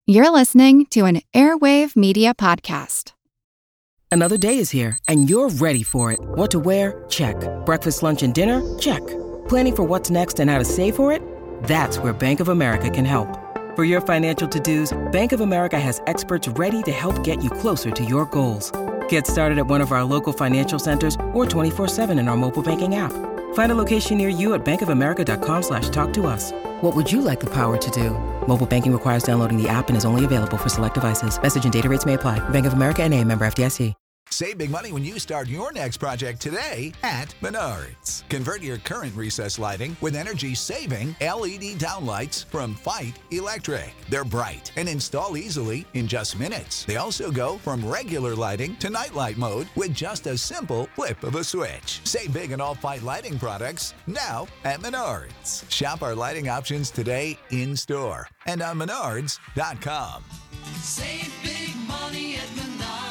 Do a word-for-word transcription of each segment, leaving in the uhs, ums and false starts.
You're listening to an Airwave Media Podcast. Another day is here, and you're ready for it. What to wear? Check. Breakfast, lunch, and dinner? Check. Planning for what's next and how to save for it? That's where Bank of America can help. For your financial to-dos, Bank of America has experts ready to help get you closer to your goals. Get started at one of our local financial centers or twenty-four seven in our mobile banking app. Find a location near you at bankofamerica.com slash talk to us. What would you like the power to do? Mobile banking requires downloading the app and is only available for select devices. Message and data rates may apply. Bank of America N A, member F D I C. Save big money when you start your next project today at Menards. Convert your current recessed lighting with energy-saving L E D downlights from Fight Electric. They're bright and install easily in just minutes. They also go from regular lighting to nightlight mode with just a simple flip of a switch. Save big on all Fight lighting products now at Menards. Shop our lighting options today in-store and on menards dot com. Save big money at Menards.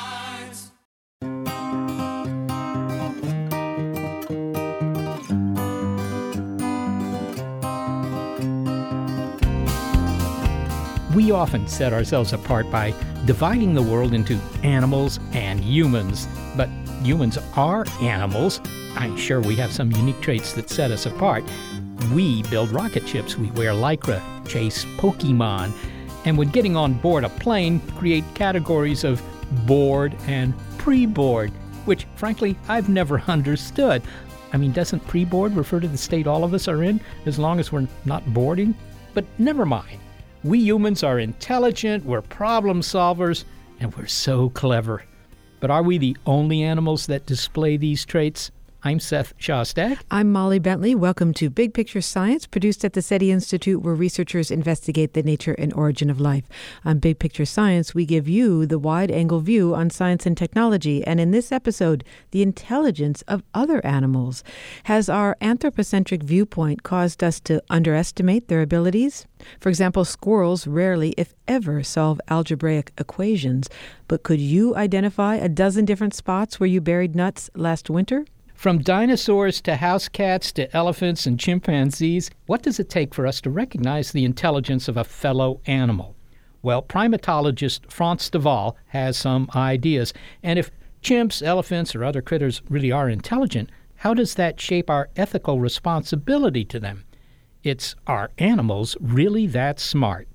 We often set ourselves apart by dividing the world into animals and humans. But humans are animals. I'm sure we have some unique traits that set us apart. We build rocket ships, we wear Lycra, chase Pokemon, and when getting on board a plane, create categories of board and pre-board, which, frankly, I've never understood. I mean, doesn't pre-board refer to the state all of us are in, as long as we're not boarding? But never mind. We humans are intelligent, we're problem solvers, and we're so clever. But are we the only animals that display these traits? I'm Seth Shostak. I'm Molly Bentley. Welcome to Big Picture Science, produced at the SETI Institute, where researchers investigate the nature and origin of life. On Big Picture Science, we give you the wide-angle view on science and technology, and in this episode, the intelligence of other animals. Has our anthropocentric viewpoint caused us to underestimate their abilities? For example, squirrels rarely, if ever, solve algebraic equations, but could you identify a dozen different spots where you buried nuts last winter? From dinosaurs to house cats to elephants and chimpanzees, what does it take for us to recognize the intelligence of a fellow animal? Well, primatologist Frans de Waal has some ideas. And if chimps, elephants, or other critters really are intelligent, how does that shape our ethical responsibility to them? It's, are animals really that smart?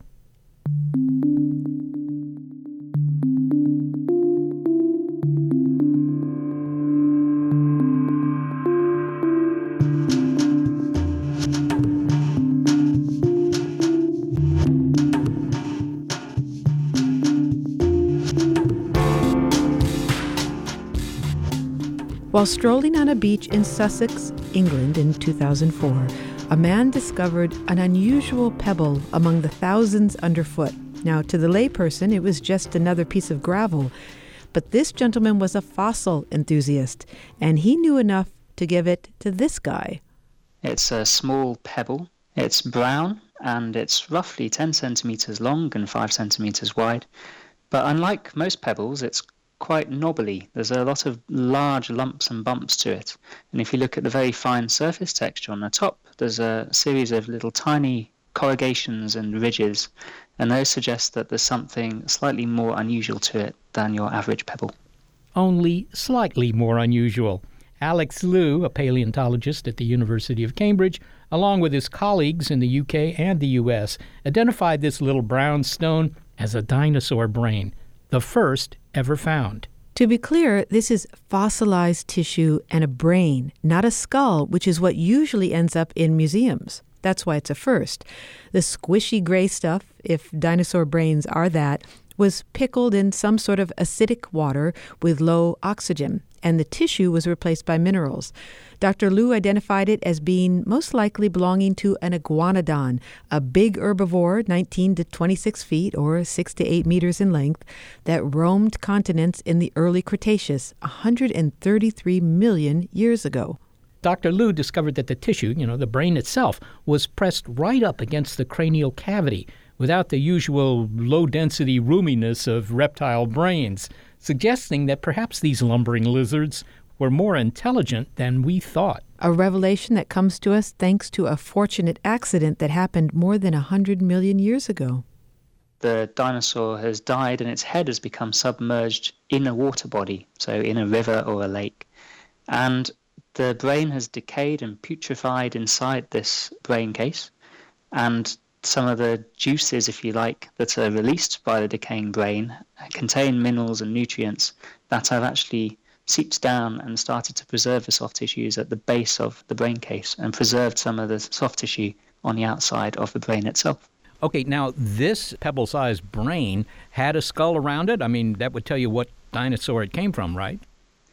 While strolling on a beach in Sussex, England in two thousand four, a man discovered an unusual pebble among the thousands underfoot. Now, to the layperson, it was just another piece of gravel. But this gentleman was a fossil enthusiast, and he knew enough to give it to this guy. It's a small pebble. It's brown, and it's roughly ten centimeters long and five centimeters wide. But unlike most pebbles, it's quite knobbly. There's a lot of large lumps and bumps to it. And if you look at the very fine surface texture on the top, there's a series of little tiny corrugations and ridges, and those suggest that there's something slightly more unusual to it than your average pebble. Only slightly more unusual. Alex Liu, a paleontologist at the University of Cambridge, along with his colleagues in the U K and the U S, identified this little brown stone as a dinosaur brain, the first ever found. To be clear, this is fossilized tissue and a brain, not a skull, which is what usually ends up in museums. That's why it's a first. The squishy gray stuff, if dinosaur brains are that, was pickled in some sort of acidic water with low oxygen, and the tissue was replaced by minerals. Doctor Liu identified it as being most likely belonging to an iguanodon, a big herbivore nineteen to twenty-six feet or six to eight meters in length that roamed continents in the early Cretaceous one hundred thirty-three million years ago. Doctor Liu discovered that the tissue, you know, the brain itself, was pressed right up against the cranial cavity without the usual low-density roominess of reptile brains, suggesting that perhaps these lumbering lizards were more intelligent than we thought. A revelation that comes to us thanks to a fortunate accident that happened more than one hundred million years ago. the dinosaur has died and its head has become submerged in a water body, so in a river or a lake. And the brain has decayed and putrefied inside this brain case, and some of the juices, if you like, that are released by the decaying brain contain minerals and nutrients that have actually seeped down and started to preserve the soft tissues at the base of the brain case and preserved some of the soft tissue on the outside of the brain itself. Okay, now this pebble-sized brain had a skull around it? I mean, that would tell you what dinosaur it came from, right?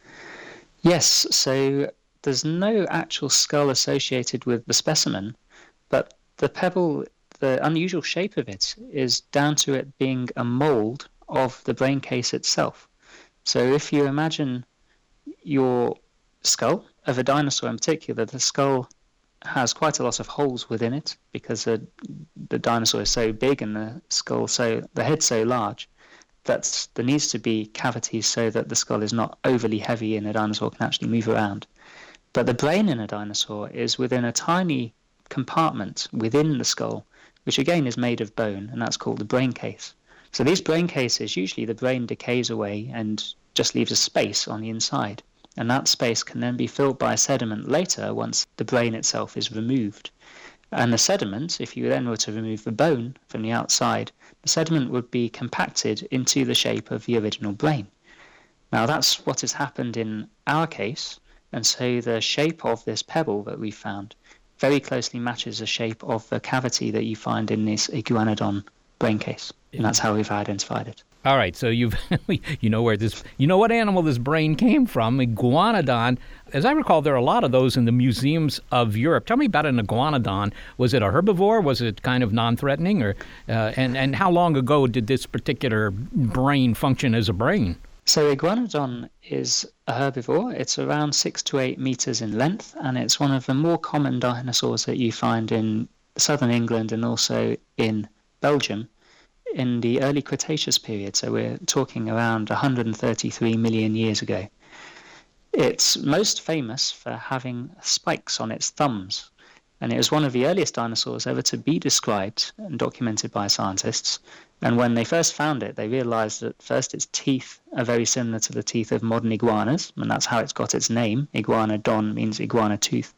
Yes, so there's no actual skull associated with the specimen, but the pebble, the unusual shape of it is down to it being a mold of the brain case itself. So if you imagine your skull, of a dinosaur in particular, the skull has quite a lot of holes within it because the, the dinosaur is so big and the skull so the head so large that there needs to be cavities so that the skull is not overly heavy and the dinosaur can actually move around. But the brain in a dinosaur is within a tiny compartment within the skull, which again is made of bone, and that's called the brain case. So these brain cases, usually the brain decays away and just leaves a space on the inside. And that space can then be filled by sediment later once the brain itself is removed. And the sediment, if you then were to remove the bone from the outside, the sediment would be compacted into the shape of the original brain. Now that's what has happened in our case, and so the shape of this pebble that we found very closely matches the shape of the cavity that you find in this iguanodon brain case. And that's how we've identified it. All right, so you've you know where this you know what animal this brain came from, iguanodon. As I recall, there are a lot of those in the museums of Europe. Tell me about an iguanodon. Was it a herbivore? Was it kind of non-threatening, or uh, and and how long ago did this particular brain function as a brain? So iguanodon is a herbivore. It's around six to eight meters in length, and it's one of the more common dinosaurs that you find in southern England and also in Belgium in the early Cretaceous period, so we're talking around one hundred thirty-three million years ago. It's most famous for having spikes on its thumbs, and it was one of the earliest dinosaurs ever to be described and documented by scientists. And when they first found it, they realized that first its teeth are very similar to the teeth of modern iguanas, and that's how it's got its name. Iguanodon means iguana tooth.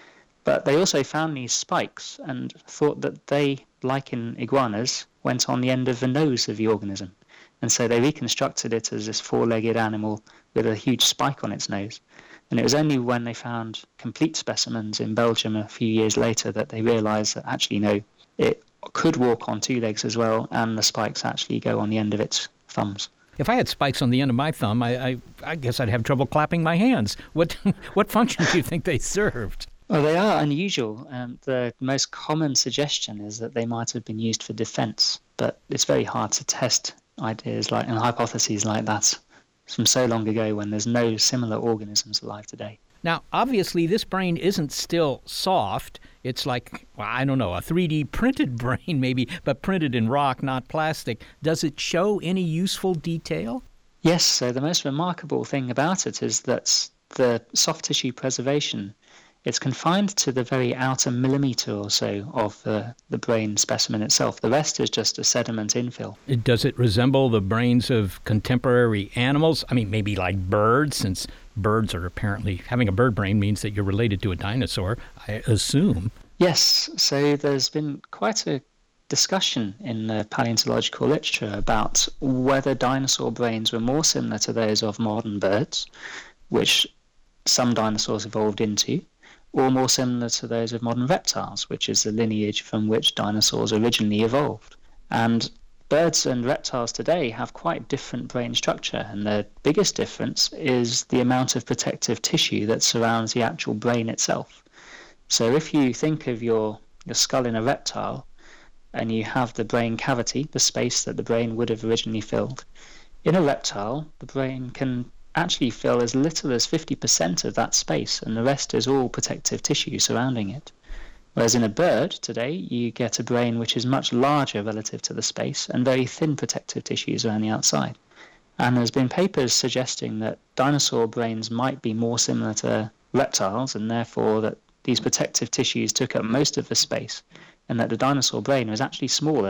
But they also found these spikes and thought that they, like in iguanas, went on the end of the nose of the organism. And so they reconstructed it as this four-legged animal with a huge spike on its nose. And it was only when they found complete specimens in Belgium a few years later that they realized that actually, no, it could walk on two legs as well, and the spikes actually go on the end of its thumbs. If I had spikes on the end of my thumb, I, I, I guess I'd have trouble clapping my hands. What, what function do you think they served? Well, they are unusual. Um, the most common suggestion is that they might have been used for defense, but it's very hard to test ideas like and hypotheses like that from so long ago when there's no similar organisms alive today. Now, obviously, this brain isn't still soft. It's like, well, I don't know, a three D printed brain maybe, but printed in rock, not plastic. Does it show any useful detail? Yes, so the most remarkable thing about it is that the soft tissue preservation, it's confined to the very outer millimeter or so of the, the brain specimen itself. The rest is just a sediment infill. Does it resemble the brains of contemporary animals? I mean, maybe like birds, since birds are apparently, having a bird brain means that you're related to a dinosaur, I assume. Yes, so there's been quite a discussion in the paleontological literature about whether dinosaur brains were more similar to those of modern birds, which some dinosaurs evolved into, or more similar to those of modern reptiles, which is the lineage from which dinosaurs originally evolved. And birds and reptiles today have quite different brain structure, and the biggest difference is the amount of protective tissue that surrounds the actual brain itself. So if you think of your, your skull in a reptile, and you have the brain cavity, the space that the brain would have originally filled, in a reptile, the brain can actually fill as little as fifty percent of that space, and the rest is all protective tissue surrounding it. Whereas in a bird today, you get a brain which is much larger relative to the space and very thin protective tissues around the outside. And there's been papers suggesting that dinosaur brains might be more similar to reptiles, and therefore that these protective tissues took up most of the space, and that the dinosaur brain was actually smaller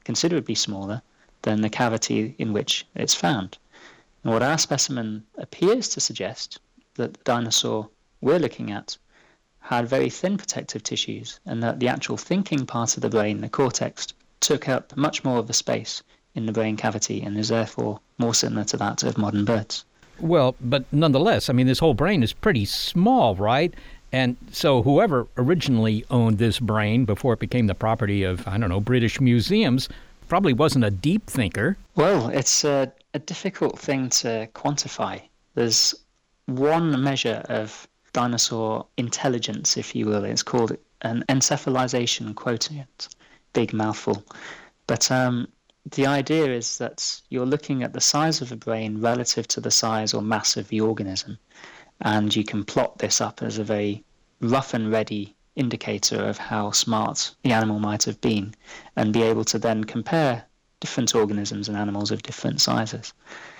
considerably smaller than the cavity in which it's found. And what our specimen appears to suggest, that the dinosaur we're looking at had very thin protective tissues, and that the actual thinking part of the brain, the cortex, took up much more of the space in the brain cavity and is therefore more similar to that of modern birds. Well, but nonetheless, I mean, this whole brain is pretty small, right? And so whoever originally owned this brain before it became the property of, I don't know, British museums probably wasn't a deep thinker. Well, it's a, a difficult thing to quantify. There's one measure of dinosaur intelligence, if you will. It's called an encephalization quotient. Big mouthful. But um, the idea is that you're looking at the size of a brain relative to the size or mass of the organism. And you can plot this up as a very rough and ready indicator of how smart the animal might have been, and be able to then compare different organisms and animals of different sizes.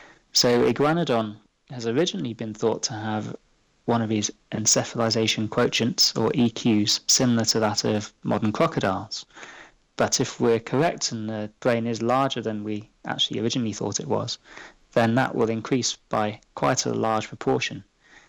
So Iguanodon has originally been thought to have one of these encephalization quotients, or E Qs, similar to that of modern crocodiles. But if we're correct and the brain is larger than we actually originally thought it was, then that will increase by quite a large proportion,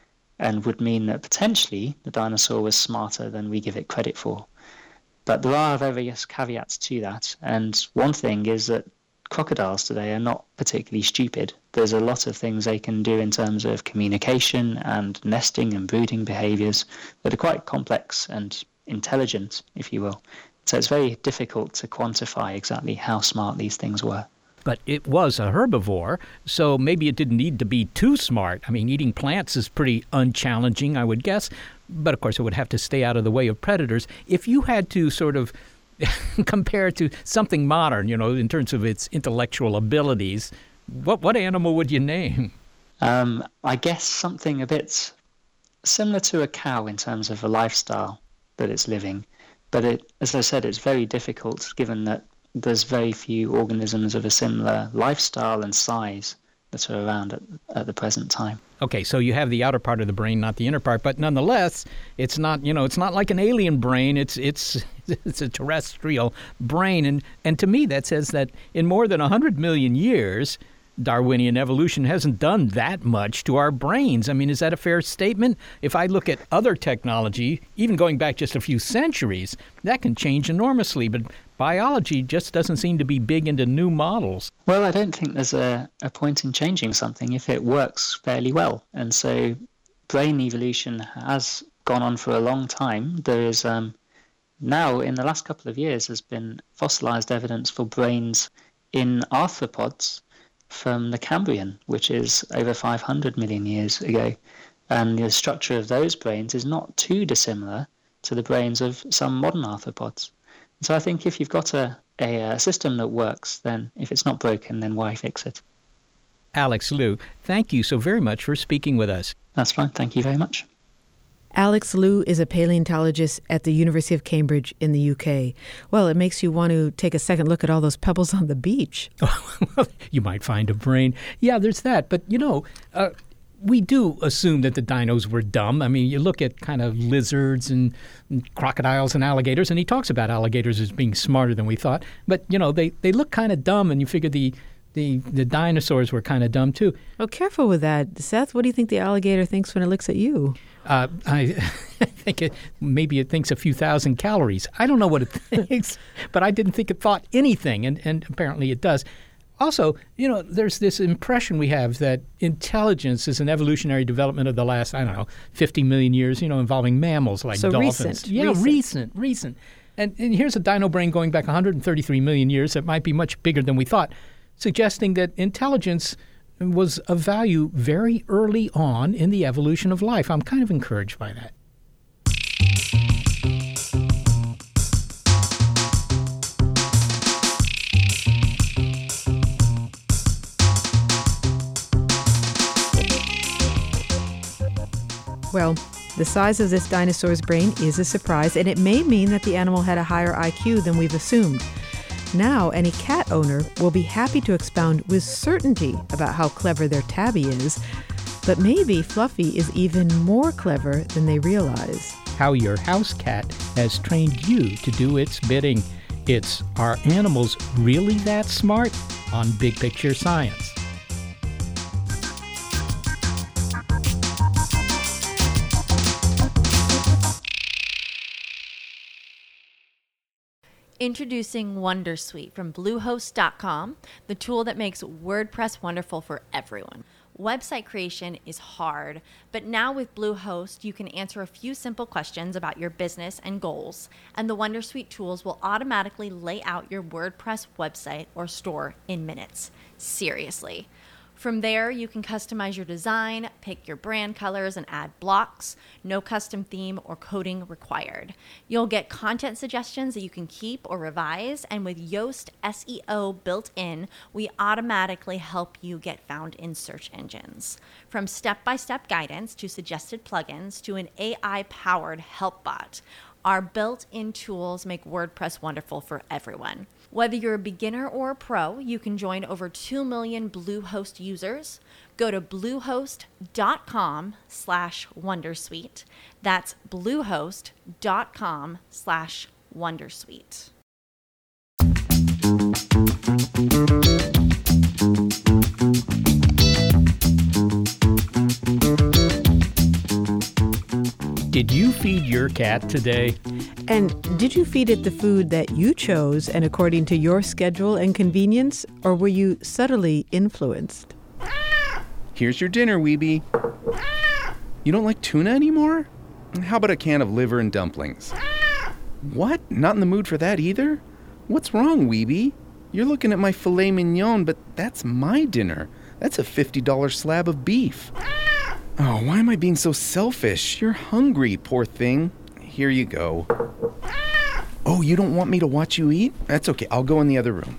and would mean that potentially the dinosaur was smarter than we give it credit for. But there are various caveats to that, and one thing is that crocodiles today are not particularly stupid. There's a lot of things they can do in terms of communication and nesting and brooding behaviours that are quite complex and intelligent, if you will. So it's very difficult to quantify exactly how smart these things were. But it was a herbivore, so maybe it didn't need to be too smart. I mean, eating plants is pretty unchallenging, I would guess. But, of course, it would have to stay out of the way of predators. If you had to sort of compare it to something modern, you know, in terms of its intellectual abilities, what what animal would you name? Um, I guess something a bit similar to a cow in terms of the lifestyle that it's living. But it, as I said, it's very difficult given that there's very few organisms of a similar lifestyle and size that are around at, at the present time. Okay, so you have the outer part of the brain, not the inner part, but nonetheless, it's not, you know, it's not like an alien brain. It's it's it's a terrestrial brain, and and to me that says that in more than one hundred million years, Darwinian evolution hasn't done that much to our brains. I mean, is that a fair statement? If I look at other technology, even going back just a few centuries, that can change enormously, but biology just doesn't seem to be big into new models. Well, I don't think there's a, a point in changing something if it works fairly well. And so brain evolution has gone on for a long time. There is um, now, in the last couple of years, there's been fossilized evidence for brains in arthropods from the Cambrian, which is over five hundred million years ago. And the structure of those brains is not too dissimilar to the brains of some modern arthropods. So I think if you've got a, a, a system that works, then if it's not broken, then why fix it? Alex Liu, thank you so very much for speaking with us. That's fine. Thank you very much. Alex Liu is a paleontologist at the University of Cambridge in the U K. Well, it makes you want to take a second look at all those pebbles on the beach. You might find a brain. Yeah, there's that. But, you know, uh, we do assume that the dinos were dumb. I mean, you look at kind of lizards and, and crocodiles and alligators, and he talks about alligators as being smarter than we thought. But, you know, they, they look kind of dumb, and you figure the, the, the dinosaurs were kind of dumb, too. Oh, careful with that. Seth, what do you think the alligator thinks when it looks at you? Uh, I think it, maybe it thinks a few thousand calories. I don't know what it thinks, but I didn't think it thought anything, and, and apparently it does. Also, you know, there's this impression we have that intelligence is an evolutionary development of the last, I don't know, fifty million years, you know, involving mammals like so dolphins. Recent, yeah, recent, recent, recent. And, and here's a dino brain going back one hundred thirty-three million years that might be much bigger than we thought, suggesting that intelligence was of value very early on in the evolution of life. I'm kind of encouraged by that. Well, the size of this dinosaur's brain is a surprise, and it may mean that the animal had a higher I Q than we've assumed. Now, any cat owner will be happy to expound with certainty about how clever their tabby is, but maybe Fluffy is even more clever than they realize. How your house cat has trained you to do its bidding. It's Are Animals Really That Smart? On Big Picture Science. Introducing Wondersuite from Bluehost dot com, the tool that makes WordPress wonderful for everyone. Website creation is hard, but now with Bluehost, you can answer a few simple questions about your business and goals, and the Wondersuite tools will automatically lay out your WordPress website or store in minutes. Seriously. From there, you can customize your design, pick your brand colors, and add blocks. No custom theme or coding required. You'll get content suggestions that you can keep or revise, and with Yoast S E O built in, we automatically help you get found in search engines. From step-by-step guidance to suggested plugins to an A I-powered help bot, our built-in tools make WordPress wonderful for everyone. Whether you're a beginner or a pro, you can join over two million Bluehost users. Go to bluehost.com slash wondersuite. That's bluehost.com slash wondersuite. Did you feed your cat today? And did you feed it the food that you chose and according to your schedule and convenience, or were you subtly influenced? Here's your dinner, Weeby. You don't like tuna anymore? How about a can of liver and dumplings? What? Not in the mood for that either? What's wrong, Weeby? You're looking at my filet mignon, but that's my dinner. That's a fifty dollars slab of beef. Oh, why am I being so selfish? You're hungry, poor thing. Here you go. Oh, you don't want me to watch you eat? That's okay. I'll go in the other room.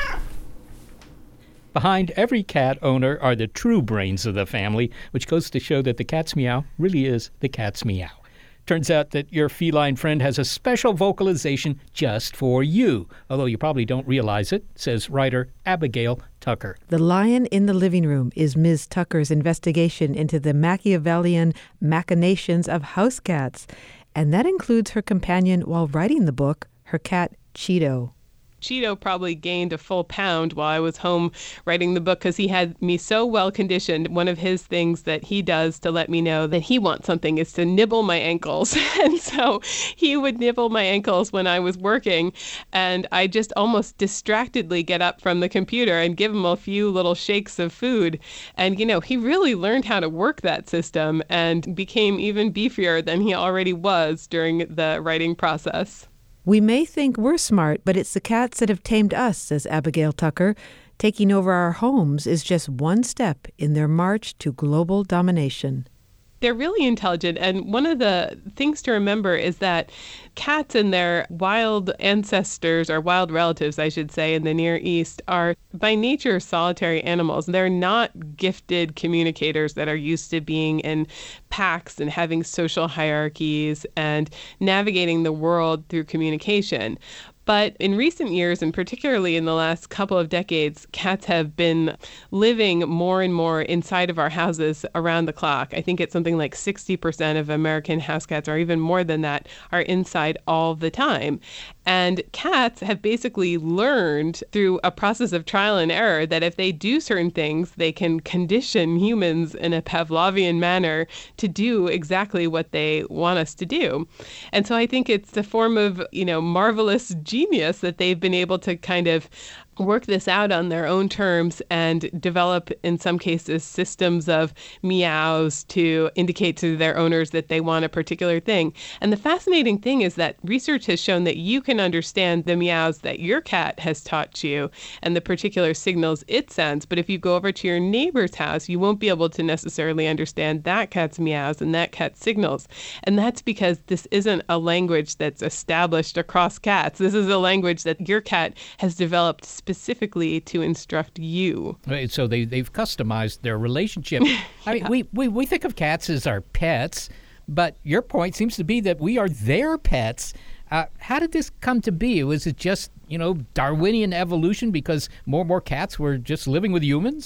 Behind every cat owner are the true brains of the family, which goes to show that the cat's meow really is the cat's meow. Turns out that your feline friend has a special vocalization just for you, although you probably don't realize it, says writer Abigail Tucker. The Lion in the Living Room is Miz Tucker's investigation into the Machiavellian machinations of house cats, and that includes her companion while writing the book, her cat Cheeto. Cheeto probably gained a full pound while I was home writing the book because he had me so well conditioned. One of his things that he does to let me know that he wants something is to nibble my ankles. And so he would nibble my ankles when I was working. And I just almost distractedly get up from the computer and give him a few little shakes of food. And, you know, he really learned how to work that system and became even beefier than he already was during the writing process. We may think we're smart, but it's the cats that have tamed us, says Abigail Tucker. Taking over our homes is just one step in their march to global domination. They're really intelligent. And one of the things to remember is that cats and their wild ancestors, or wild relatives, I should say, in the Near East are by nature solitary animals. They're not gifted communicators that are used to being in packs and having social hierarchies and navigating the world through communication. But in recent years, and particularly in the last couple of decades, cats have been living more and more inside of our houses around the clock. I think it's something like sixty percent of American house cats, or even more than that, are inside all the time. And cats have basically learned through a process of trial and error that if they do certain things, they can condition humans in a Pavlovian manner to do exactly what they want us to do. And so I think it's a form of, you know, marvelous genius that they've been able to kind of work this out on their own terms and develop, in some cases, systems of meows to indicate to their owners that they want a particular thing. And the fascinating thing is that research has shown that you can understand the meows that your cat has taught you and the particular signals it sends. But if you go over to your neighbor's house, you won't be able to necessarily understand that cat's meows and that cat's signals. And that's because this isn't a language that's established across cats. This is a language that your cat has developed specifically to instruct you. Right, so they, they've customized their relationship. yeah. I mean, we, we, we think of cats as our pets, but your point seems to be that we are their pets. Uh, how did this come to be? Was it just, you know, Darwinian evolution because more and more cats were just living with humans?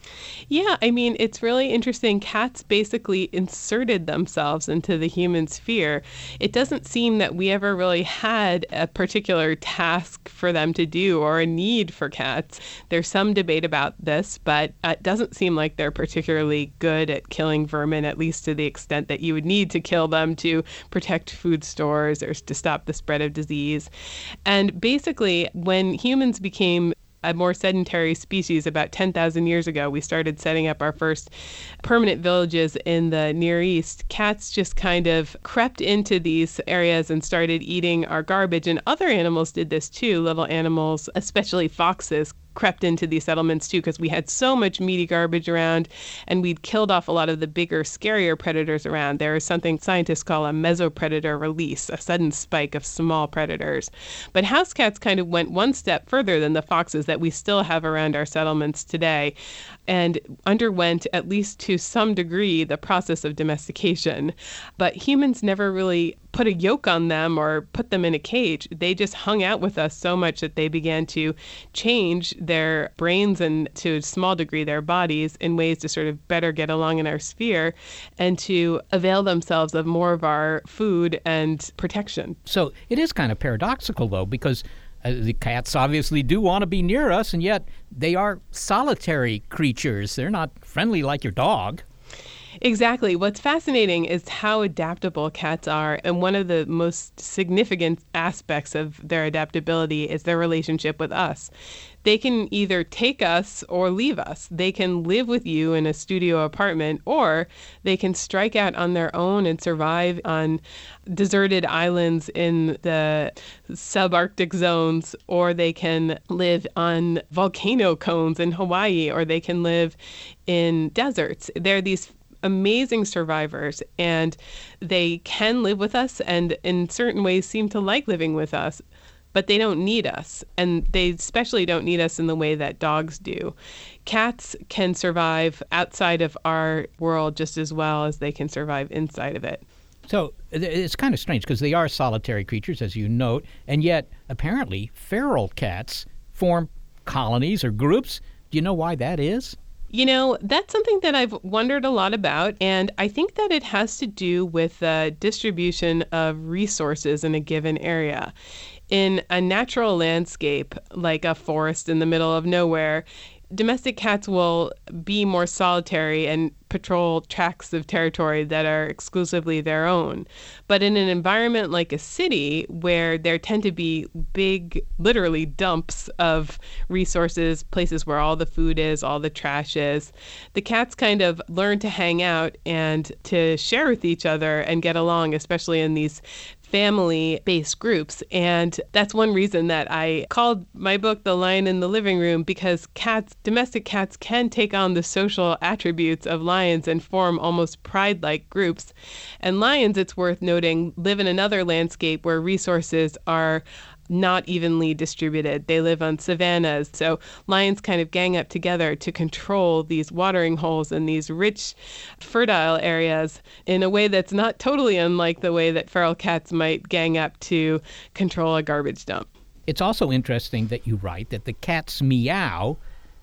Yeah, I mean, it's really interesting. Cats basically inserted themselves into the human sphere. It doesn't seem that we ever really had a particular task for them to do or a need for cats. There's some debate about this, but it doesn't seem like they're particularly good at killing vermin, at least to the extent that you would need to kill them to protect food stores or to stop the spread of disease. And basically, when humans became a more sedentary species about ten thousand years ago, we started setting up our first permanent villages in the Near East. Cats just kind of crept into these areas and started eating our garbage. And other animals did this too. Little animals, especially foxes, crept into these settlements too, because we had so much meaty garbage around and we'd killed off a lot of the bigger, scarier predators around. There is something scientists call a mesopredator release, a sudden spike of small predators. But house cats kind of went one step further than the foxes that we still have around our settlements today and underwent, at least to some degree, the process of domestication. But humans never really put a yoke on them or put them in a cage. They just hung out with us so much that they began to change their brains and, to a small degree, their bodies in ways to sort of better get along in our sphere and to avail themselves of more of our food and protection. So it is kind of paradoxical, though, because uh, the cats obviously do want to be near us, and yet they are solitary creatures. They're not friendly like your dog. Exactly. What's fascinating is how adaptable cats are. And one of the most significant aspects of their adaptability is their relationship with us. They can either take us or leave us. They can live with you in a studio apartment, or they can strike out on their own and survive on deserted islands in the subarctic zones, or they can live on volcano cones in Hawaii, or they can live in deserts. There are these amazing survivors, and they can live with us and in certain ways seem to like living with us, but they don't need us, and they especially don't need us in the way that dogs do. Cats can survive outside of our world just as well as they can survive inside of it. So it's kind of strange because they are solitary creatures, as you note, and yet apparently feral cats form colonies or groups. Do you know why that is? You know, that's something that I've wondered a lot about, and I think that it has to do with the distribution of resources in a given area. In a natural landscape, like a forest in the middle of nowhere, domestic cats will be more solitary and patrol tracts of territory that are exclusively their own. But in an environment like a city, where there tend to be big, literally dumps of resources, places where all the food is, all the trash is, the cats kind of learn to hang out and to share with each other and get along, especially in these family-based groups. And that's one reason that I called my book The Lion in the Living Room, because cats, domestic cats, can take on the social attributes of lions and form almost pride-like groups. And lions, it's worth noting, live in another landscape where resources are not evenly distributed. They live on savannas. So lions kind of gang up together to control these watering holes and these rich, fertile areas in a way that's not totally unlike the way that feral cats might gang up to control a garbage dump. It's also interesting that you write that the cat's meow,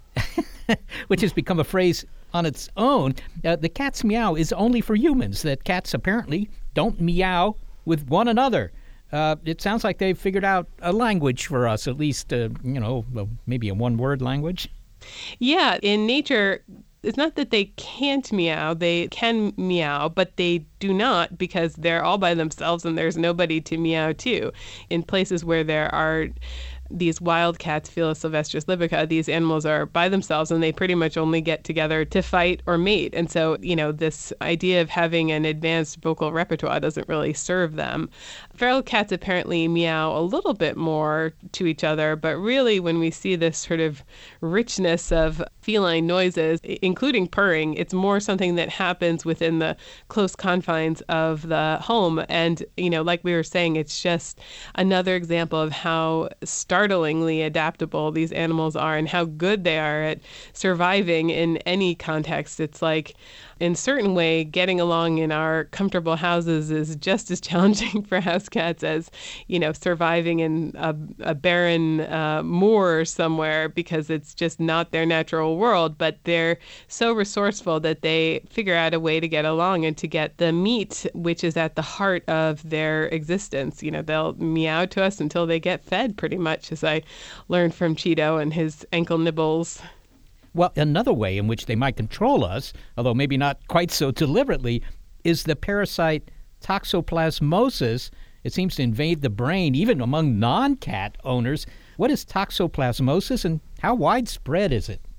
which has become a phrase on its own, uh, the cat's meow is only for humans, that cats apparently don't meow with one another. Uh, it sounds like they've figured out a language for us, at least, uh, you know, maybe a one-word language. Yeah, in nature, it's not that they can't meow. They can meow, but they do not, because they're all by themselves and there's nobody to meow to. In places where there are these wild cats, Felis silvestris libica, these animals are by themselves and they pretty much only get together to fight or mate. And so, you know, this idea of having an advanced vocal repertoire doesn't really serve them. Feral cats apparently meow a little bit more to each other, but really when we see this sort of richness of feline noises, including purring, it's more something that happens within the close confines of the home. And, you know, like we were saying, it's just another example of how startlingly adaptable these animals are and how good they are at surviving in any context. It's like, in a certain way, getting along in our comfortable houses is just as challenging for house house cats as, you know, surviving in a, a barren uh, moor somewhere because it's just not their natural world. But they're so resourceful that they figure out a way to get along and to get the meat, which is at the heart of their existence. You know, they'll meow to us until they get fed, pretty much, as I learned from Cheeto and his ankle nibbles. Well, another way in which they might control us, although maybe not quite so deliberately, is the parasite toxoplasmosis. It seems to invade the brain, even among non-cat owners. What is toxoplasmosis, and how widespread is it?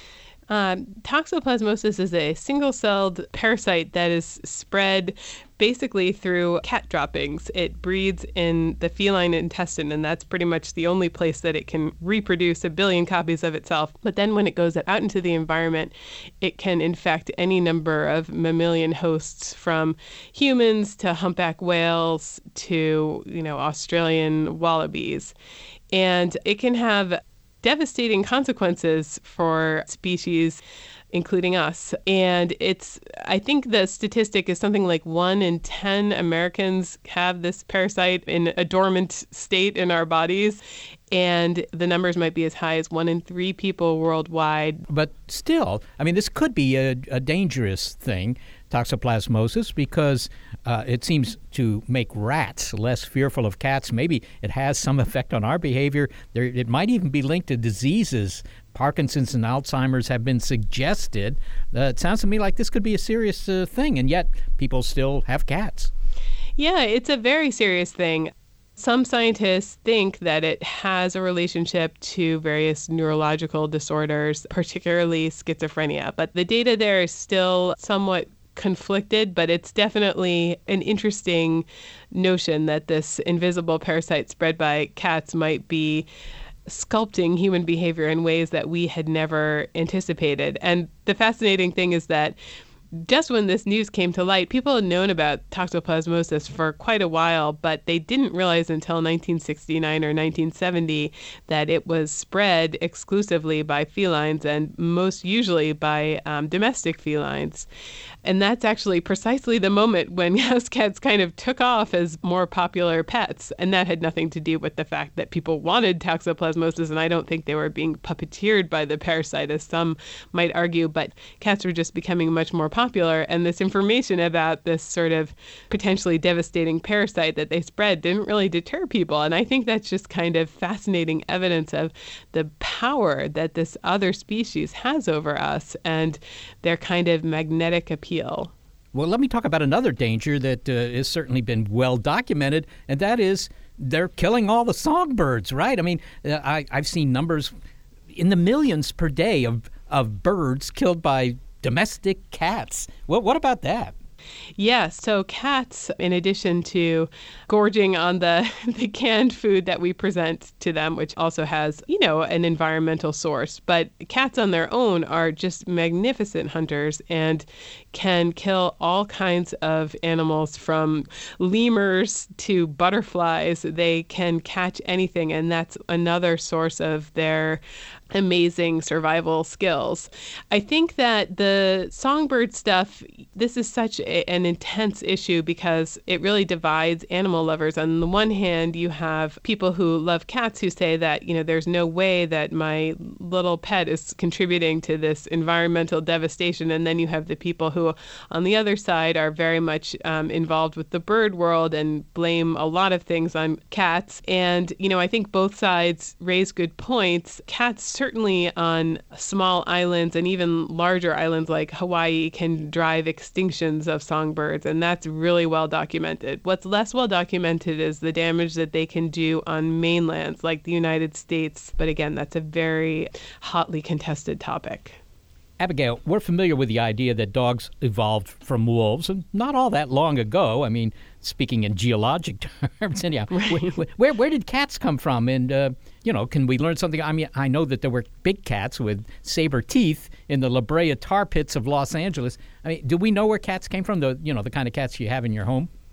Um, toxoplasmosis is a single-celled parasite that is spread basically through cat droppings. It breeds in the feline intestine, and that's pretty much the only place that it can reproduce a billion copies of itself. But then when it goes out into the environment, it can infect any number of mammalian hosts, from humans to humpback whales to, you know, Australian wallabies. And it can have devastating consequences for species, including us. And it's, I think the statistic is something like one in ten Americans have this parasite in a dormant state in our bodies. And the numbers might be as high as one in three people worldwide. But still, I mean, this could be a, a dangerous thing, toxoplasmosis, because uh, it seems to make rats less fearful of cats. Maybe it has some effect on our behavior. There, it might even be linked to diseases. Parkinson's and Alzheimer's have been suggested. Uh, it sounds to me like this could be a serious uh, thing, and yet people still have cats. Yeah, it's a very serious thing. Some scientists think that it has a relationship to various neurological disorders, particularly schizophrenia. But the data there is still somewhat conflicted, but it's definitely an interesting notion that this invisible parasite spread by cats might be sculpting human behavior in ways that we had never anticipated. And the fascinating thing is that just when this news came to light, people had known about toxoplasmosis for quite a while, but they didn't realize until nineteen sixty-nine or nineteen seventy that it was spread exclusively by felines, and most usually by um, domestic felines. And that's actually precisely the moment when house cats kind of took off as more popular pets. And that had nothing to do with the fact that people wanted toxoplasmosis, and I don't think they were being puppeteered by the parasite, as some might argue, but cats were just becoming much more popular. And this information about this sort of potentially devastating parasite that they spread didn't really deter people. And I think that's just kind of fascinating evidence of the power that this other species has over us and their kind of magnetic appeal. Well, let me talk about another danger that uh, has certainly been well documented, and that is they're killing all the songbirds, right? I mean, uh, I, I've seen numbers in the millions per day of, of birds killed by domestic cats. Well, what about that? Yes. So cats, in addition to gorging on the, the canned food that we present to them, which also has, you know, an environmental source, but cats on their own are just magnificent hunters and can kill all kinds of animals, from lemurs to butterflies. They can catch anything, and that's another source of their amazing survival skills. I think that the songbird stuff, this is such a, an intense issue because it really divides animal lovers. On the one hand, you have people who love cats who say that, you know, there's no way that my little pet is contributing to this environmental devastation. And then you have the people who, on the other side, are very much um, involved with the bird world and blame a lot of things on cats. And, you know, I think both sides raise good points. Cats certainly on small islands and even larger islands like Hawaii can drive extinctions of songbirds, and that's really well documented. What's less well documented is the damage that they can do on mainlands like the United States. But again, that's a very hotly contested topic. Abigail, we're familiar with the idea that dogs evolved from wolves, and not all that long ago. I mean, speaking in geologic terms, anyhow, right. where, where where did cats come from? And uh, you know, can we learn something? I mean, I know that there were big cats with saber teeth in the La Brea tar pits of Los Angeles. I mean, do we know where cats came from? The you know the kind of cats you have in your home?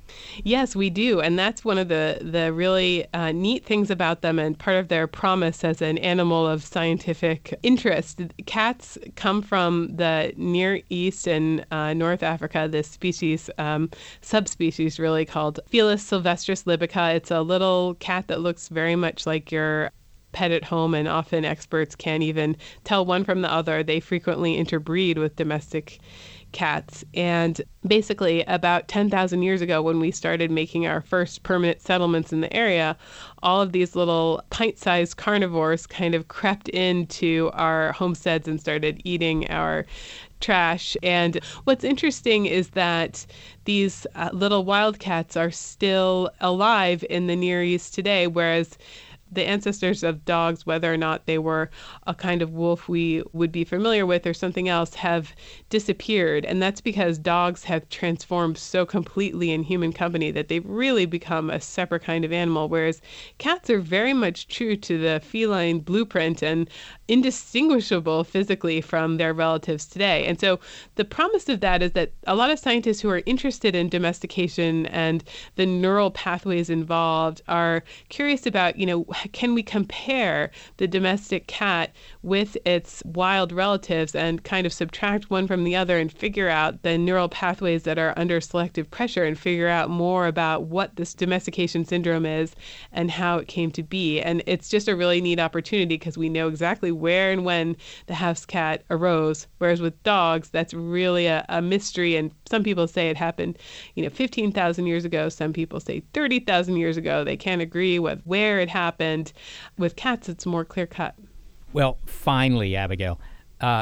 Yes, we do. And that's one of the, the really uh, neat things about them and part of their promise as an animal of scientific interest. Cats come from the Near East and uh, North Africa, this species, um, subspecies really called Felis sylvestris libica. It's a little cat that looks very much like your pet at home, and often experts can't even tell one from the other. They frequently interbreed with domestic cats. And basically, about ten thousand years ago, when we started making our first permanent settlements in the area, all of these little pint-sized carnivores kind of crept into our homesteads and started eating our trash. And what's interesting is that these uh, little wildcats are still alive in the Near East today, whereas the ancestors of dogs, whether or not they were a kind of wolf we would be familiar with or something else, have disappeared. And that's because dogs have transformed so completely in human company that they've really become a separate kind of animal, whereas cats are very much true to the feline blueprint and indistinguishable physically from their relatives today. And so the promise of that is that a lot of scientists who are interested in domestication and the neural pathways involved are curious about, you know, can we compare the domestic cat with its wild relatives and kind of subtract one from the other and figure out the neural pathways that are under selective pressure and figure out more about what this domestication syndrome is and how it came to be. And it's just a really neat opportunity because we know exactly where and when the house cat arose, whereas with dogs, that's really a, a mystery. And some people say it happened, you know, fifteen thousand years ago. Some people say thirty thousand years ago. They can't agree with where it happened. With cats, it's more clear-cut. Well, finally, Abigail, uh,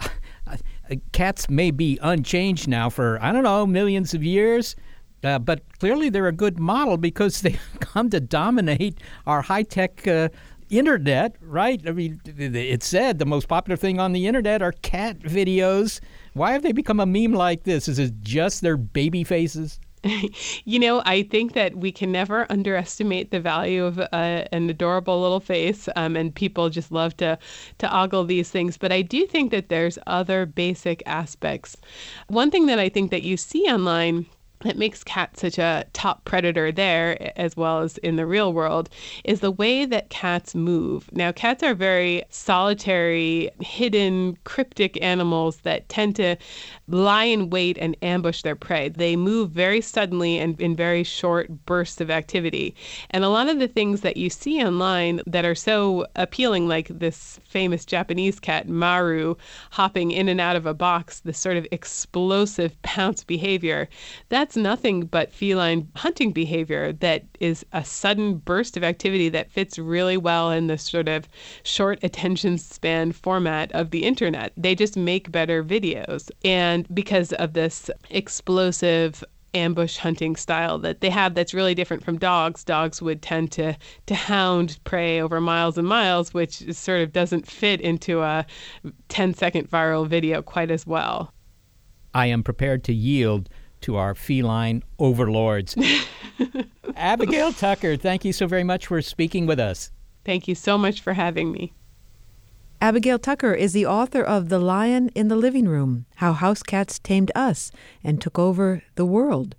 cats may be unchanged now for, I don't know, millions of years, uh, but clearly they're a good model because they've come to dominate our high-tech uh, internet, right? I mean, it's said the most popular thing on the internet are cat videos. Why have they become a meme like this? Is it just their baby faces? You know, I think that we can never underestimate the value of uh, an adorable little face, um, and people just love to to ogle these things. But I do think that there's other basic aspects. One thing that I think that you see online that makes cats such a top predator there, as well as in the real world, is the way that cats move. Now, cats are very solitary, hidden, cryptic animals that tend to lie in wait and ambush their prey. They move very suddenly and in very short bursts of activity. And a lot of the things that you see online that are so appealing, like this famous Japanese cat, Maru, hopping in and out of a box, this sort of explosive pounce behavior, that's nothing but feline hunting behavior that is a sudden burst of activity that fits really well in the sort of short attention span format of the internet. They just make better videos. And because of this explosive ambush hunting style that they have that's really different from dogs. Dogs would tend to to hound prey over miles and miles, which sort of doesn't fit into a ten second viral video quite as well. I am prepared to yield to our feline overlords. Abigail Tucker, thank you so very much for speaking with us. Thank you so much for having me. Abigail Tucker is the author of The Lion in the Living Room, How House Cats Tamed Us and Took Over the World.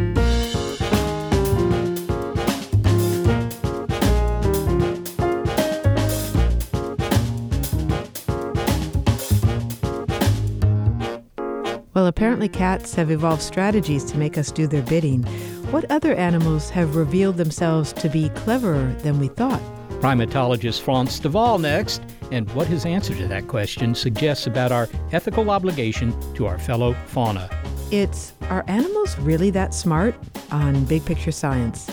Well, apparently cats have evolved strategies to make us do their bidding. What other animals have revealed themselves to be cleverer than we thought? Primatologist Frans de Waal next, and what his answer to that question suggests about our ethical obligation to our fellow fauna. It's, are animals really that smart? On Big Picture Science.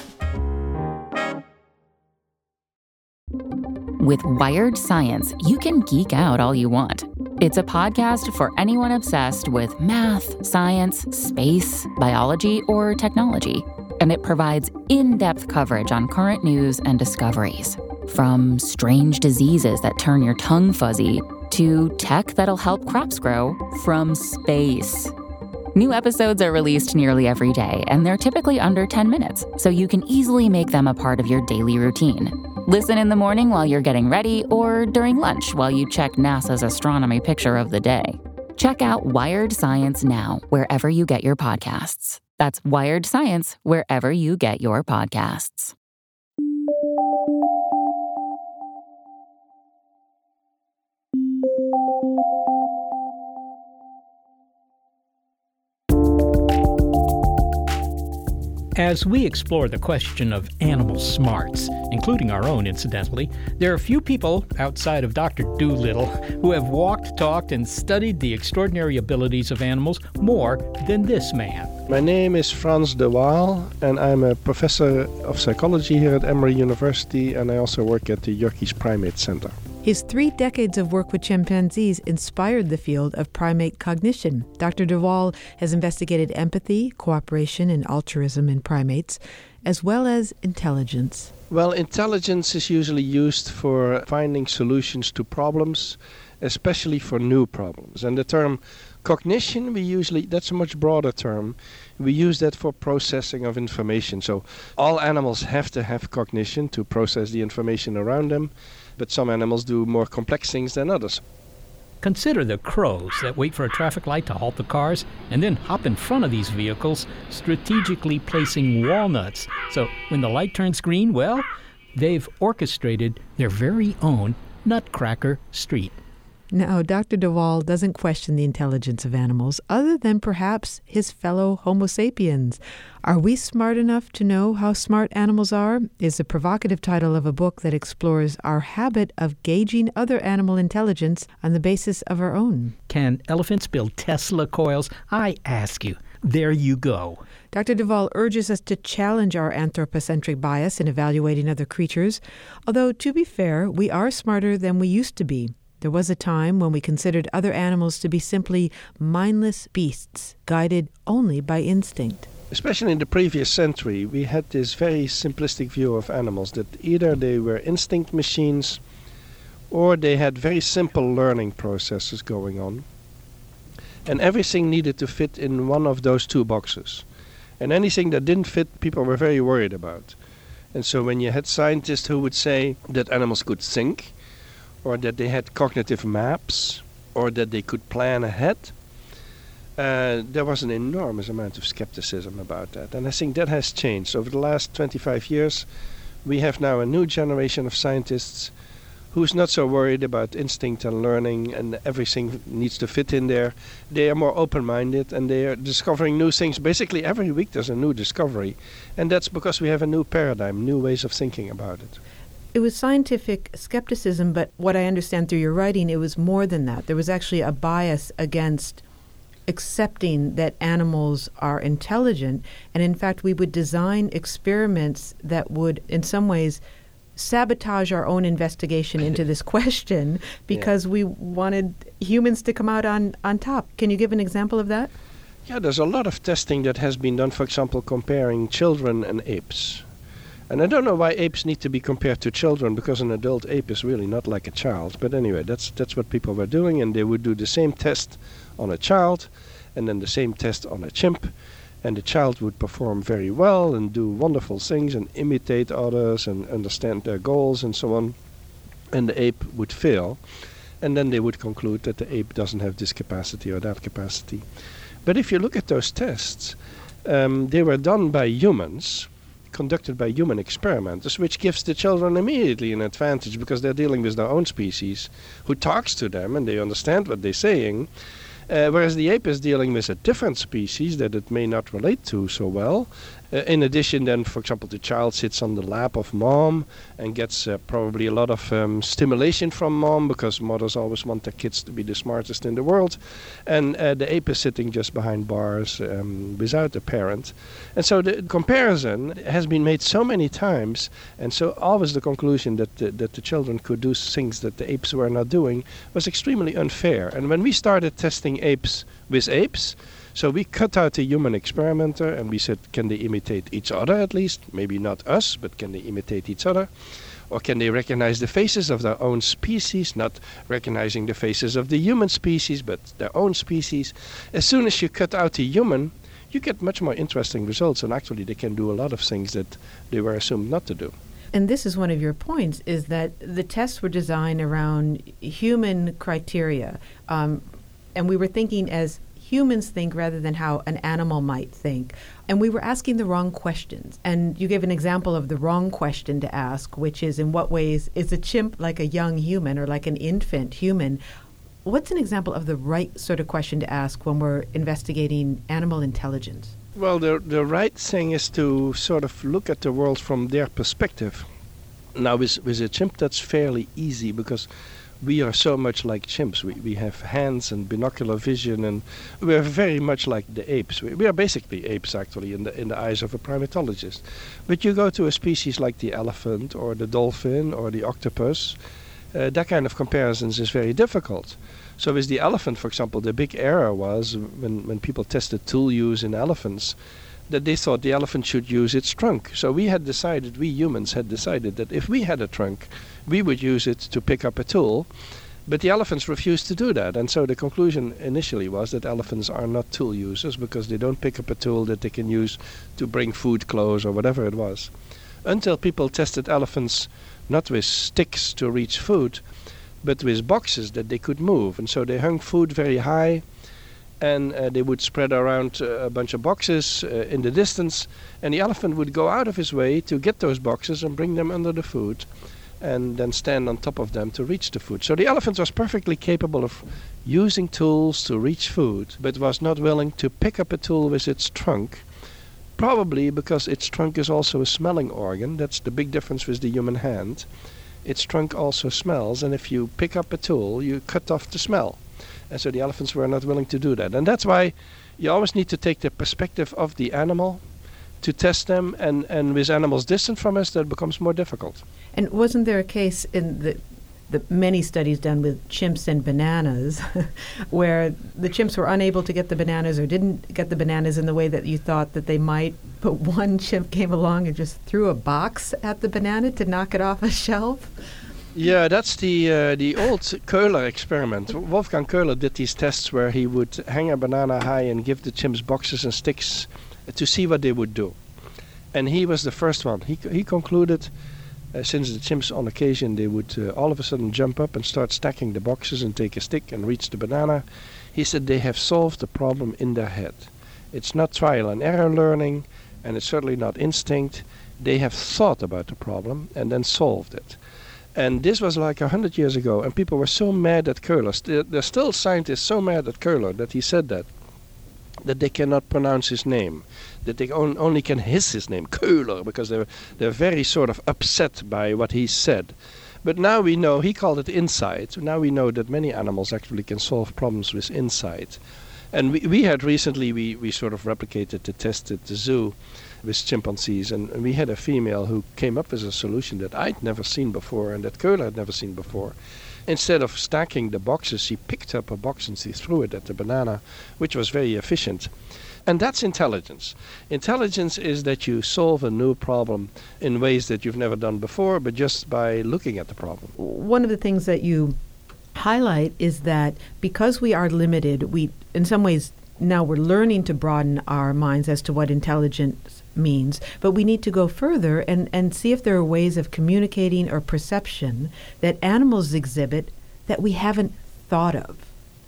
With Wired Science, you can geek out all you want. It's a podcast for anyone obsessed with math, science, space, biology, or technology. And it provides in-depth coverage on current news and discoveries. From strange diseases that turn your tongue fuzzy to tech that'll help crops grow from space. New episodes are released nearly every day, and they're typically under ten minutes, so you can easily make them a part of your daily routine. Listen in the morning while you're getting ready or during lunch while you check NASA's astronomy picture of the day. Check out Wired Science now, wherever you get your podcasts. That's Wired Science wherever you get your podcasts. As we explore the question of animal smarts, including our own incidentally, there are few people outside of Doctor Dolittle who have walked, talked, and studied the extraordinary abilities of animals more than this man. My name is Frans de Waal, and I'm a professor of psychology here at Emory University, and I also work at the Yerkes Primate Center. His three decades of work with chimpanzees inspired the field of primate cognition. Doctor de Waal has investigated empathy, cooperation, and altruism in primates, as well as intelligence. Well, intelligence is usually used for finding solutions to problems, especially for new problems. And the term cognition, we usually, that's a much broader term. We use that for processing of information. So all animals have to have cognition to process the information around them, but some animals do more complex things than others. Consider the crows that wait for a traffic light to halt the cars and then hop in front of these vehicles, strategically placing walnuts. So when the light turns green, well, they've orchestrated their very own Nutcracker Street. Now, Doctor de Waal doesn't question the intelligence of animals, other than perhaps his fellow Homo sapiens. Are we smart enough to know how smart animals are? Is the provocative title of a book that explores our habit of gauging other animal intelligence on the basis of our own. Can elephants build Tesla coils? I ask you. There you go. Doctor de Waal urges us to challenge our anthropocentric bias in evaluating other creatures, although, to be fair, we are smarter than we used to be. There was a time when we considered other animals to be simply mindless beasts, guided only by instinct. Especially in the previous century, we had this very simplistic view of animals, that either they were instinct machines or they had very simple learning processes going on. And everything needed to fit in one of those two boxes. And anything that didn't fit, people were very worried about. And so when you had scientists who would say that animals could think, or that they had cognitive maps, or that they could plan ahead, uh, there was an enormous amount of skepticism about that. And I think that has changed. Over the last twenty-five years, we have now a new generation of scientists who's not so worried about instinct and learning and everything needs to fit in there. They are more open-minded and they are discovering new things. Basically, every week there's a new discovery. And that's because we have a new paradigm, new ways of thinking about it. It was scientific skepticism, but what I understand through your writing, it was more than that. There was actually a bias against accepting that animals are intelligent. And in fact, we would design experiments that would, in some ways, sabotage our own investigation into this question because yeah. we wanted humans to come out on, on top. Can you give an example of that? Yeah, there's a lot of testing that has been done, for example, comparing children and apes. And I don't know why apes need to be compared to children, because an adult ape is really not like a child. But anyway, that's that's what people were doing, and they would do the same test on a child and then the same test on a chimp. And the child would perform very well and do wonderful things and imitate others and understand their goals and so on. And the ape would fail. And then they would conclude that the ape doesn't have this capacity or that capacity. But if you look at those tests, um, they were done by humans, conducted by human experimenters, which gives the children immediately an advantage because they're dealing with their own species who talks to them and they understand what they're saying. Uh, whereas the ape is dealing with a different species that it may not relate to so well. Uh, in addition, then, for example, the child sits on the lap of mom and gets uh, probably a lot of um, stimulation from mom because mothers always want their kids to be the smartest in the world. And uh, the ape is sitting just behind bars um, without a parent. And so the comparison has been made so many times, and so always the conclusion that the, that the children could do things that the apes were not doing was extremely unfair. And when we started testing apes with apes, so we cut out the human experimenter and we said, can they imitate each other at least? Maybe not us, but can they imitate each other? Or can they recognize the faces of their own species, not recognizing the faces of the human species, but their own species? As soon as you cut out the human, you get much more interesting results, and actually they can do a lot of things that they were assumed not to do. And this is one of your points, is that the tests were designed around human criteria. Um, and we were thinking as humans think rather than how an animal might think. And we were asking the wrong questions. And you gave an example of the wrong question to ask, which is, in what ways is a chimp like a young human or like an infant human? What's an example of the right sort of question to ask when we're investigating animal intelligence? Well, the, the right thing is to sort of look at the world from their perspective. Now, with, with a chimp, that's fairly easy because we are so much like chimps. We, we have hands and binocular vision, and we are very much like the apes. We, we are basically apes, actually, in the in the eyes of a primatologist. But you go to a species like the elephant or the dolphin or the octopus, uh, that kind of comparisons is very difficult. So with the elephant, for example, the big error was when, when people tested tool use in elephants, that they thought the elephant should use its trunk. So we had decided, we humans had decided that if we had a trunk, we would use it to pick up a tool. But the elephants refused to do that. And so the conclusion initially was that elephants are not tool users because they don't pick up a tool that they can use to bring food close or whatever it was. Until people tested elephants not with sticks to reach food, but with boxes that they could move. And so they hung food very high, and uh, they would spread around uh, a bunch of boxes uh, in the distance, and the elephant would go out of his way to get those boxes and bring them under the food, and then stand on top of them to reach the food. So the elephant was perfectly capable of using tools to reach food, but was not willing to pick up a tool with its trunk, probably because its trunk is also a smelling organ. That's the big difference with the human hand. Its trunk also smells, and if you pick up a tool, you cut off the smell. And so the elephants were not willing to do that. And that's why you always need to take the perspective of the animal to test them, and, and with animals distant from us, that becomes more difficult. And wasn't there a case in the the many studies done with chimps and bananas where the chimps were unable to get the bananas or didn't get the bananas in the way that you thought that they might, but one chimp came along and just threw a box at the banana to knock it off a shelf? Yeah, that's the uh, the old Köhler experiment. Wolfgang Köhler did these tests where he would hang a banana high and give the chimps boxes and sticks to see what they would do. And he was the first one. He he concluded, uh, since the chimps on occasion they would uh, all of a sudden jump up and start stacking the boxes and take a stick and reach the banana, he said they have solved the problem in their head. It's not trial and error learning, and it's certainly not instinct. They have thought about the problem and then solved it. And this was like a hundred years ago, and people were so mad at Köhler. St- there's still scientists so mad at Köhler that he said that, that they cannot pronounce his name, that they on- only can hiss his name, Köhler, because they're they're very sort of upset by what he said. But now we know, he called it insight. Now we know that many animals actually can solve problems with insight. And we, we had recently, we, we sort of replicated the test at the zoo with chimpanzees, and, and we had a female who came up with a solution that I'd never seen before and that Köhler had never seen before. Instead of stacking the boxes, she picked up a box and she threw it at the banana, which was very efficient. And that's intelligence. Intelligence is that you solve a new problem in ways that you've never done before, but just by looking at the problem. One of the things that you highlight is that because we are limited, we, in some ways, now we're learning to broaden our minds as to what intelligence means, but we need to go further and, and see if there are ways of communicating or perception that animals exhibit that we haven't thought of.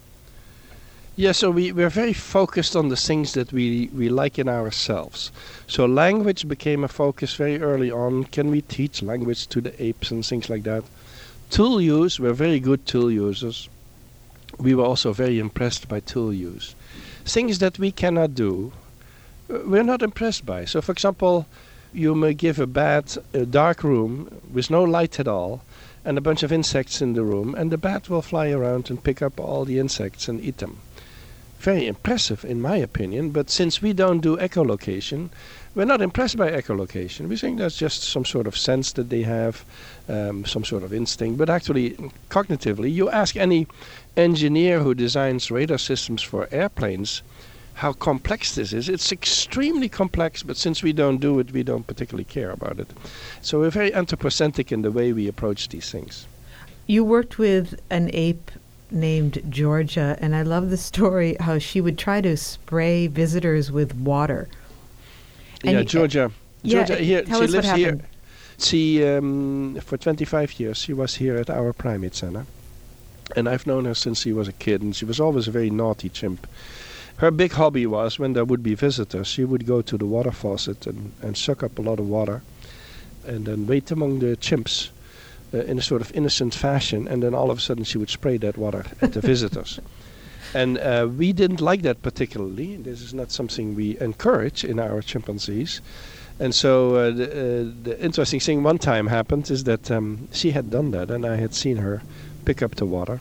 Yeah, so we, we're very focused on the things that we, we like in ourselves. So language became a focus very early on. Can we teach language to the apes and things like that? Tool use, we're very good tool users. We were also very impressed by tool use. Things that we cannot do, uh, we're not impressed by. So, for example, you may give a bat a dark room with no light at all and a bunch of insects in the room, and the bat will fly around and pick up all the insects and eat them. Very impressive, in my opinion, but since we don't do echolocation, we're not impressed by echolocation. We think that's just some sort of sense that they have, um, some sort of instinct. But actually, cognitively, you ask any engineer who designs radar systems for airplanes how complex this is. It's extremely complex, but since we don't do it, we don't particularly care about it. So we're very anthropocentric in the way we approach these things. You worked with an ape named Georgia, and I love the story how she would try to spray visitors with water. And yeah, y- Georgia. yeah, Georgia here. tell She us what lives here. happened. She um, for twenty-five years she was here at our primate center, and I've known her since she was a kid, and she was always a very naughty chimp. her big hobby was when there would be visitors, she would go to the water faucet and, and suck up a lot of water and then wait among the chimps uh, in a sort of innocent fashion, and then all of a sudden she would spray that water at the visitors. And uh, we didn't like that particularly. This is not something we encourage in our chimpanzees. And so uh, the, uh, the interesting thing one time happened is that um, she had done that, and I had seen her pick up the water.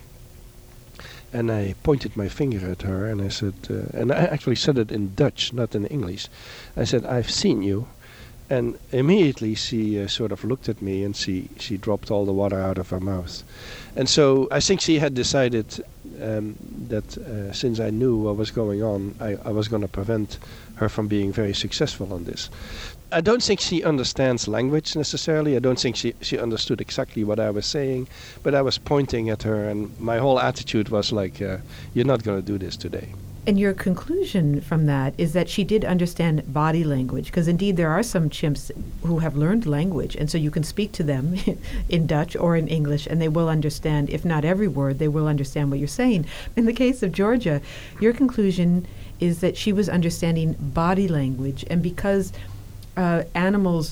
And I pointed my finger at her, and I said, uh, and I actually said it in Dutch, not in English. I said, "I've seen you." And immediately she uh, sort of looked at me, and she, she dropped all the water out of her mouth. And so I think she had decided um, that uh, since I knew what was going on, I, I was going to prevent her from being very successful on this. I don't think she understands language necessarily. I don't think she, she understood exactly what I was saying, but I was pointing at her, and my whole attitude was like, uh, you're not going to do this today. And your conclusion from that is that she did understand body language, because indeed there are some chimps who have learned language, and so you can speak to them in Dutch or in English, and they will understand, if not every word, they will understand what you're saying. In the case of Georgia, your conclusion is that she was understanding body language, and because uh, animals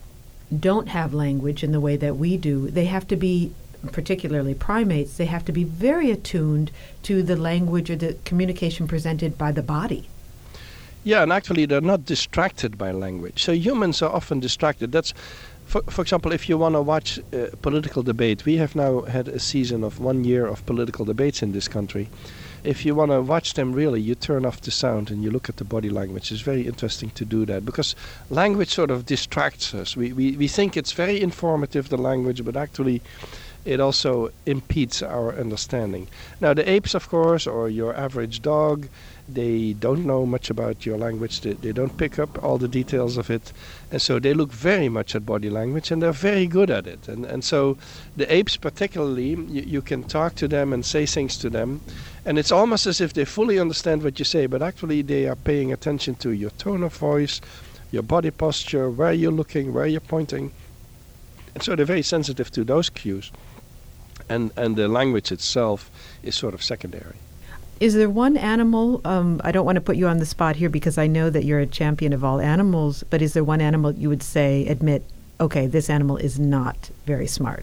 don't have language in the way that we do, they have to be, particularly primates, they have to be very attuned to the language or the communication presented by the body. Yeah, and actually they're not distracted by language. So humans are often distracted. That's, for, for example, if you want to watch uh, political debate, we have now had a season of one year of political debates in this country. If you want to watch them really, you turn off the sound and you look at the body language. It's very interesting to do that, because language sort of distracts us. We, we, we think it's very informative, the language, but actually it also impedes our understanding. Now, the apes, of course, or your average dog, they don't know much about your language. They, they don't pick up all the details of it. And so they look very much at body language, and they're very good at it. And, and so the apes particularly, you, you can talk to them and say things to them, and it's almost as if they fully understand what you say, but actually they are paying attention to your tone of voice, your body posture, where you're looking, where you're pointing. And so they're very sensitive to those cues. And, and the language itself is sort of secondary. Is there one animal, um, I don't want to put you on the spot here because I know that you're a champion of all animals, but is there one animal you would say, admit, okay, this animal is not very smart?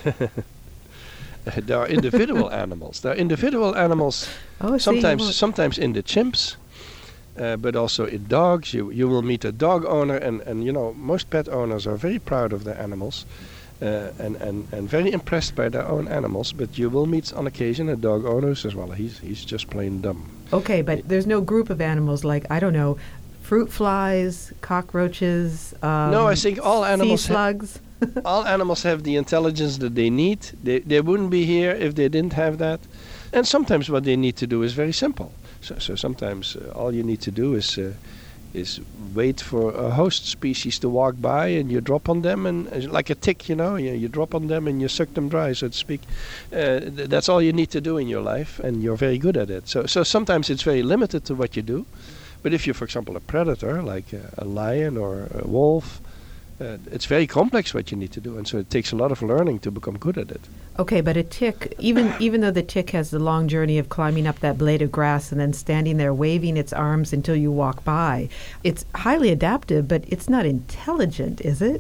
There are individual animals. There are individual animals oh, sometimes sometimes in the chimps, uh, but also in dogs. You you will meet a dog owner, and, and you know, most pet owners are very proud of their animals. Uh, and, and, and very impressed by their own animals, but you will meet on occasion a dog owner who says, well, he's he's just plain dumb. Okay, but there's no group of animals like, I don't know, fruit flies, cockroaches, um, no, I think all animals sea slugs. Ha- all animals have the intelligence that they need. They they wouldn't be here if they didn't have that. And sometimes what they need to do is very simple. So so sometimes uh, all you need to do is uh, is wait for a host species to walk by, and you drop on them, and uh, like a tick, you know, you, you drop on them and you suck them dry, so to speak. Uh, th- that's all you need to do in your life, and you're very good at it. So, so sometimes it's very limited to what you do, but if you're, for example, a predator, like a, a lion or a wolf, uh, it's very complex what you need to do, and so it takes a lot of learning to become good at it. Okay, but a tick, even even though the tick has the long journey of climbing up that blade of grass and then standing there waving its arms until you walk by, it's highly adaptive, but it's not intelligent, is it?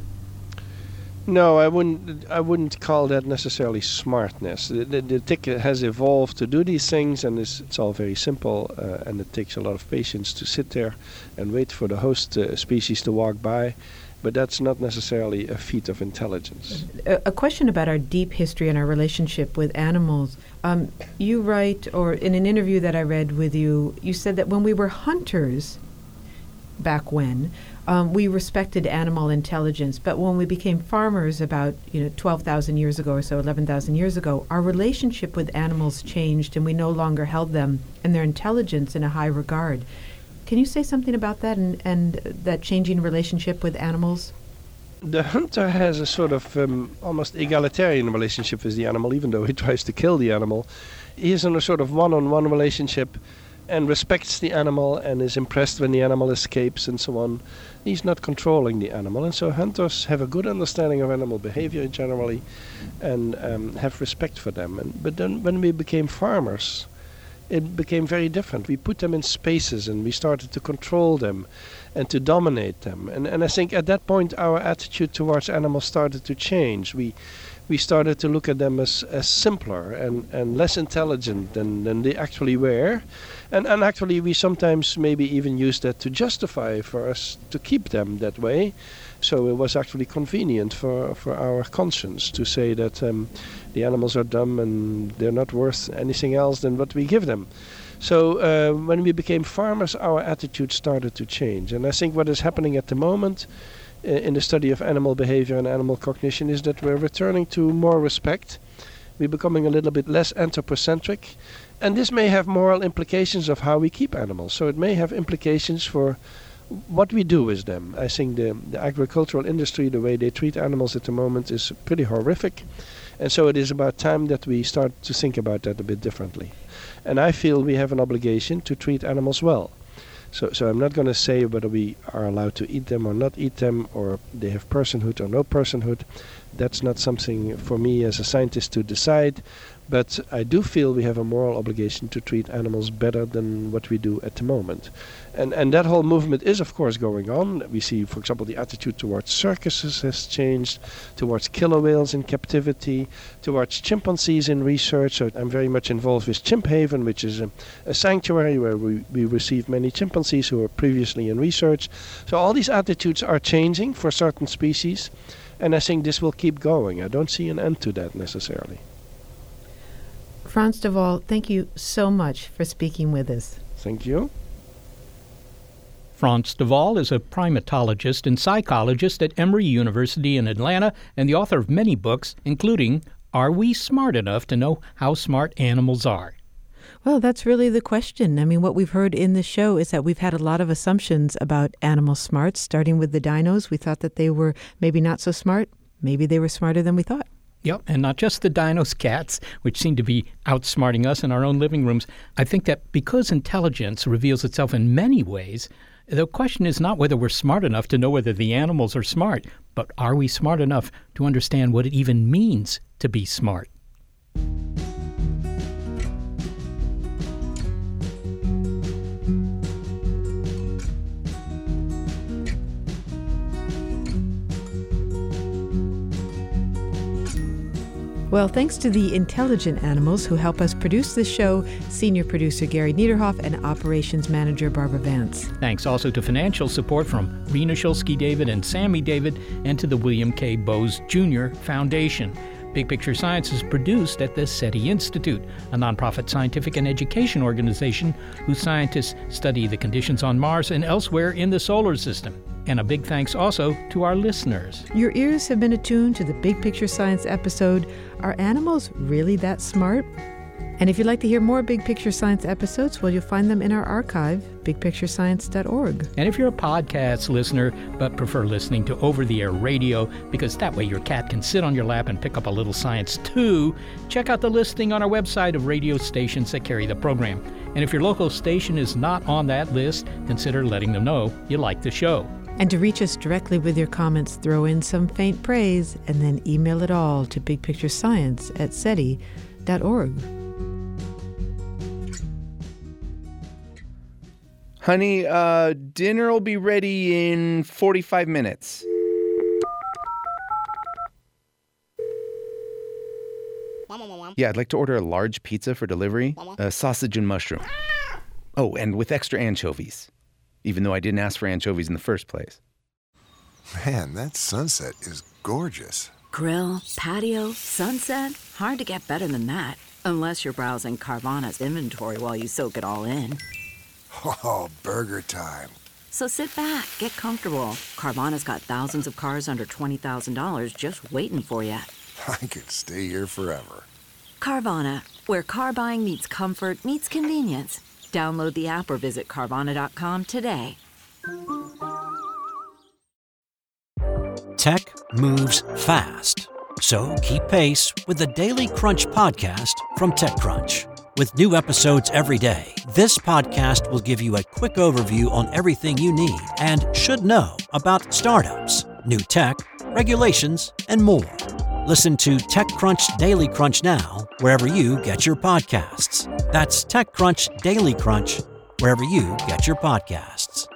No, I wouldn't. I wouldn't call that necessarily smartness. The, the, the tick has evolved to do these things, and it's, it's all very simple. Uh, and it takes a lot of patience to sit there and wait for the host uh, species to walk by. But that's not necessarily a feat of intelligence. A, a question about our deep history and our relationship with animals. Um, you write, or in an interview that I read with you, you said that when we were hunters, back when, um, we respected animal intelligence. But when we became farmers about, you know, twelve thousand years ago or so, eleven thousand years ago, our relationship with animals changed, and we no longer held them and their intelligence in a high regard. Can you say something about that and, and that changing relationship with animals? The hunter has a sort of um, almost egalitarian relationship with the animal, even though he tries to kill the animal. He is in a sort of one-on-one relationship and respects the animal and is impressed when the animal escapes and so on. He's not controlling the animal, and so hunters have a good understanding of animal behavior generally and um, have respect for them. And, but then when we became farmers, it became very different. We put them in spaces and we started to control them and to dominate them. And, and I think at that point our attitude towards animals started to change. We we started to look at them as, as simpler and, and less intelligent than, than they actually were. And, and actually we sometimes maybe even used that to justify for us to keep them that way. So it was actually convenient for, for our conscience to say that um, the animals are dumb and they're not worth anything else than what we give them. So uh, when we became farmers, our attitude started to change. And I think what is happening at the moment uh, in the study of animal behavior and animal cognition is that we're returning to more respect. We're becoming a little bit less anthropocentric. And this may have moral implications of how we keep animals. So it may have implications for what we do with them. I think the, the agricultural industry, the way they treat animals at the moment, is pretty horrific. And so it is about time that we start to think about that a bit differently. And I feel we have an obligation to treat animals well. So, so I'm not going to say whether we are allowed to eat them or not eat them, or they have personhood or no personhood. That's not something for me as a scientist to decide. But I do feel we have a moral obligation to treat animals better than what we do at the moment. And and that whole movement is, of course, going on. We see, for example, the attitude towards circuses has changed, towards killer whales in captivity, towards chimpanzees in research. So I'm very much involved with Chimp Haven, which is a, a sanctuary where we, we receive many chimpanzees who were previously in research. So all these attitudes are changing for certain species, and I think this will keep going. I don't see an end to that necessarily. Frans de Waal, thank you so much for speaking with us. Thank you. Frans de Waal is a primatologist and psychologist at Emory University in Atlanta and the author of many books, including Are We Smart Enough to Know How Smart Animals Are? Well, that's really the question. I mean, what we've heard in the show is that we've had a lot of assumptions about animal smarts, starting with the dinos. We thought that they were maybe not so smart. Maybe they were smarter than we thought. Yep, and not just the dinos, cats, which seem to be outsmarting us in our own living rooms. I think that because intelligence reveals itself in many ways, the question is not whether we're smart enough to know whether the animals are smart, but are we smart enough to understand what it even means to be smart? Well, thanks to the intelligent animals who help us produce this show, senior producer Gary Niederhoff and operations manager Barbara Vance. Thanks also to financial support from Rena Shulsky-David and Sammy David, and to the William K. Bowes Junior Foundation. Big Picture Science is produced at the SETI Institute, a nonprofit scientific and education organization whose scientists study the conditions on Mars and elsewhere in the solar system. And a big thanks also to our listeners. Your ears have been attuned to the Big Picture Science episode, Are Animals Really That Smart? And if you'd like to hear more Big Picture Science episodes, well, you'll find them in our archive, big picture science dot org. And if you're a podcast listener but prefer listening to over-the-air radio, because that way your cat can sit on your lap and pick up a little science too, check out the listing on our website of radio stations that carry the program. And if your local station is not on that list, consider letting them know you like the show. And to reach us directly with your comments, throw in some faint praise and then email it all to big picture science at seti dot org. Honey, uh, dinner will be ready in forty-five minutes. Yeah, I'd like to order a large pizza for delivery, a sausage and mushroom. Oh, and with extra anchovies. Even though I didn't ask for anchovies in the first place. Man, that sunset is gorgeous. Grill, patio, sunset. Hard to get better than that. Unless you're browsing Carvana's inventory while you soak it all in. Oh, burger time. So sit back, get comfortable. Carvana's got thousands of cars under twenty thousand dollars just waiting for you. I could stay here forever. Carvana, where car buying meets comfort, meets convenience. Download the app or visit Carvana dot com today. Tech moves fast, so keep pace with the Daily Crunch podcast from TechCrunch. With new episodes every day, this podcast will give you a quick overview on everything you need and should know about startups, new tech, regulations, and more. Listen to TechCrunch Daily Crunch now, wherever you get your podcasts. That's TechCrunch Daily Crunch, wherever you get your podcasts.